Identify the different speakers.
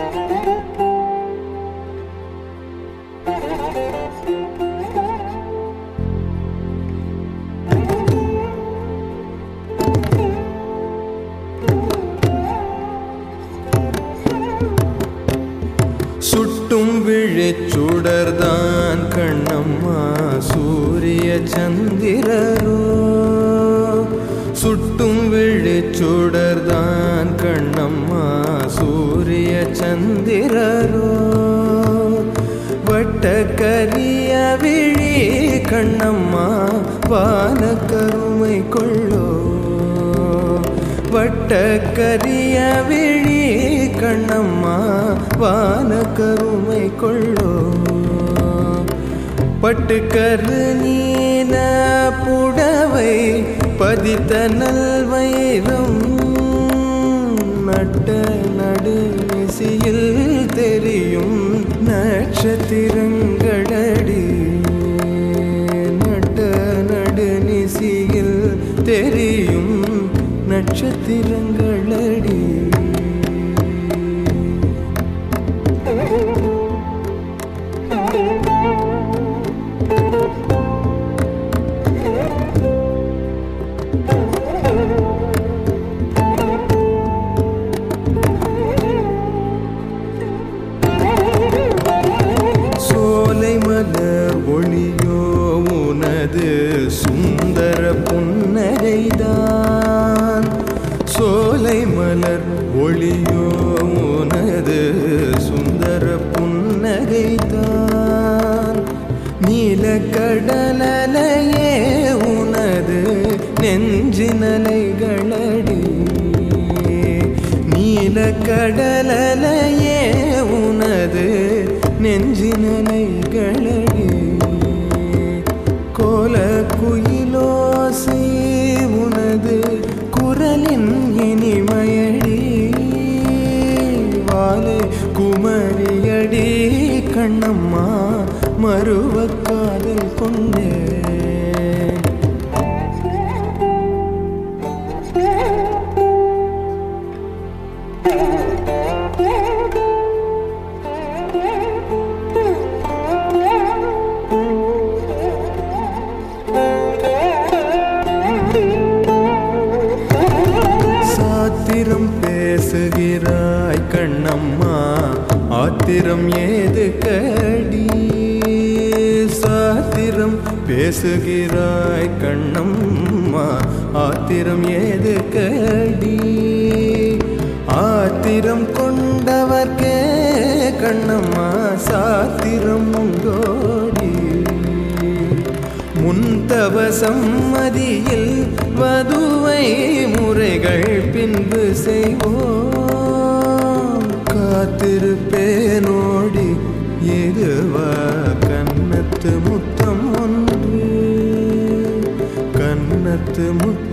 Speaker 1: சுட்டும் விழிச்சுடர்தான் கண்ணம்மா சூரிய சந்திரரோ சுட்டும் விழிச்சுடர்தான் கண்ணம்மா சூரிய சந்திரரோ வட்ட கரிய விழி கண்ணம்மா வானக்கருமை கொள்ளோ வட்ட கரிய விழி கண்ணம்மா வானக்கருமை கொள்ளோ பட்டுக்கரு நீல புடவை பதித்த நல்வயிரம் நட்ட நடுநிசியில் தெரியும் நட்சத்திரங்களடி நட்ட நடுநிசியில் தெரியும் நட்சத்திரங்களடி சோலை மலர் ஒளியோ உனது சுந்தர புன்னகைதான் சோலை மலர் ஒளியோ உனது சுந்தர புன்னகைதான் நீலக்கடலையே உனது நெஞ்சினலைகளடி நீலக்கடலையே உனது நெஞ்சினலைகளடி கோல குயிலோசை உனது குரலின் இனிமையடி வாலே குமரியடி கண்ணம்மா மறுவ காதல் கொண்டே சாத்திரம் பேசுகிறாய் கண்ணம்மா ஆத்திரம் ஏது கடி சாத்திரம் பேசுகிறாய் கண்ணம்மா ஆத்திரம் ஏது கடி ஆத்திரம் கொண்டவர்க்கே கண்ணம்மா சாத்திரம் உண்டோடி முன்தவ சம்மதியில் வதுவை முறைகள் பின்பு செய்வோம் காத்திருப்பேனோடி இதுவா கன்னத்து முத்தம் ஒன்று கன்னத்து முத்தம்